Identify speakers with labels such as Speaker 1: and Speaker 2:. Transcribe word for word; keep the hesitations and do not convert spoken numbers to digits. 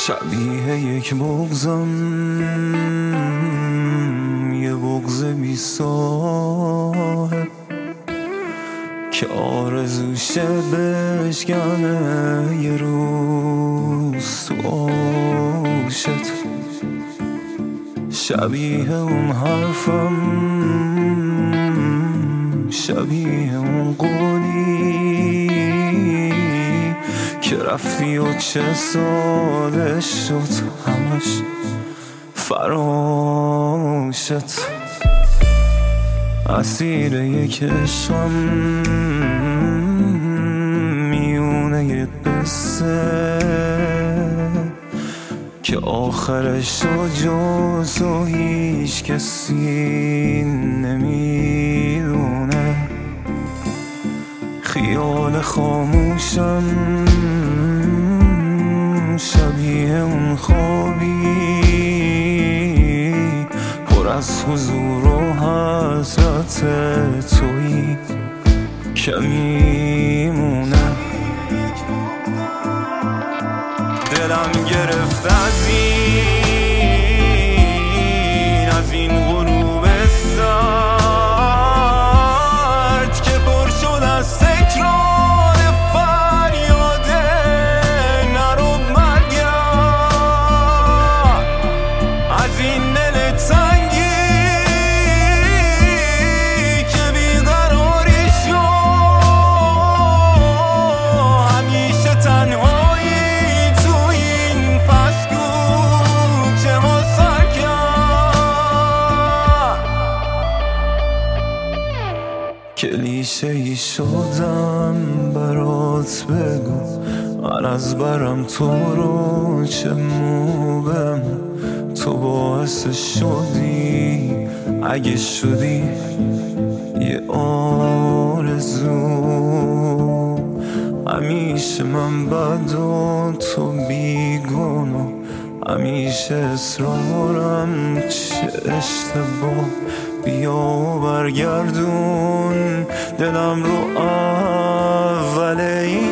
Speaker 1: شبیه یک بغضم، یه بغض بی صاحب که آرزوشه بشکنه یه روز تو آشت. شبیه اون حرفم، شبیه اون قولی که رفتی و چه ساله شد همش فراشت. اسیر یک عشقم میونه یه قصه که آخرش رو جز و هیچ کسی نمیدونه. خیال خاموشم شبیه اون خوابی پر از حضور و حسرت تویی که میمونه. دلم گرفت از این از این غروب سرد که پر شد از تکرار فریاد نرو مرگم. از این دل تنگی که بیقراری شد همیشه تنهایی کلیشه ای شدم برات بگو. من از برم تو رو چه موبم، تو باعث شدی اگه شدی یه آرزو. همیشه من بد و تو بیگناه، همیشه اصرارم چه اشتباه. بیا و برگردون دلم رو اول این